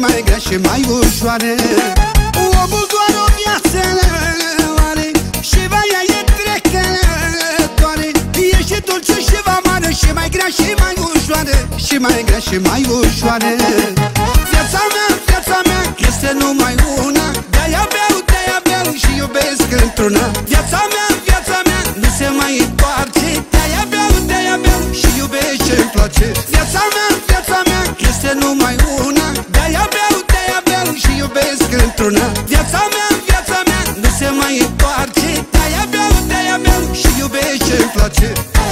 mai grea și mai ușoară. Omul doar o viață are și vaia e trecătoare. E și dulce și amară, și mai grea și mai ușoară, și mai grea și mai ușoară. Viața mea este numai una, de-aia beau și iubesc într-una. Viața mea nu se mai întoarce, de-aia beau și iubesc ce-mi place. Viața mea este numai una, de-aia beau și iubesc într-una. Viața mea nu se mai întoarce, de-aia beau și iubesc ce-mi place.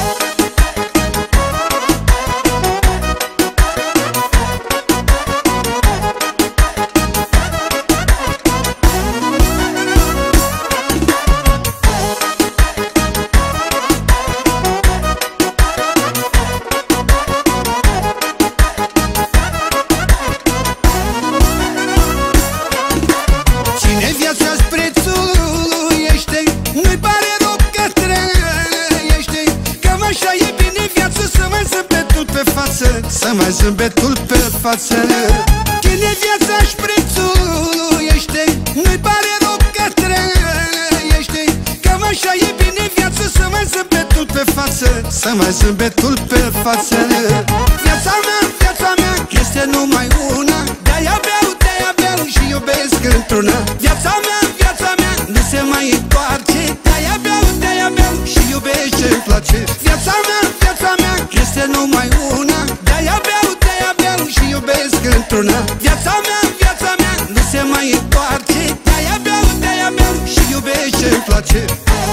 Viața-ți prețuiește, nu-i pare rău că trăiește, că așa e bine viață, să mai zâmbetul pe față, să mai zâmbetul pe față. Cine viața-și prețuiește, nu-i pare rău că trăiește, că așa e bine viață, să mai zâmbetul pe față, să mai zâmbetul pe față. Viața mea este numai una, de-aia beau și iubesc într-una. Viața mea nu se mai întoarce, de-aia beau și iubesc ce-mi place. Viața mea este numai una, de-aia beau și iubesc într-una. Viața mea nu se mai întoarce, de-aia beau și iubesc ce-mi place.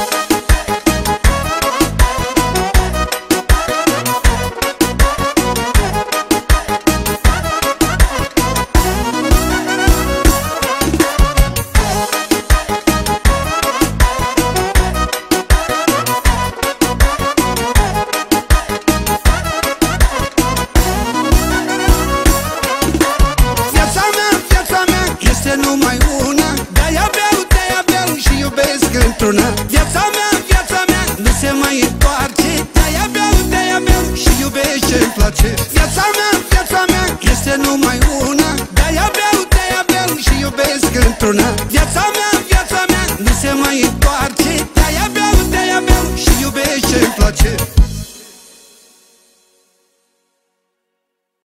Este numai una, de-aia beau și iubesc într-una. Viața mea nu se mai întoarce, de-aia beau și iubesc ce-mi place. Viața mea este numai una, de-aia beau și iubesc într-una. Viața mea nu se mai întoarce, de-aia beau și iubesc ce-mi place.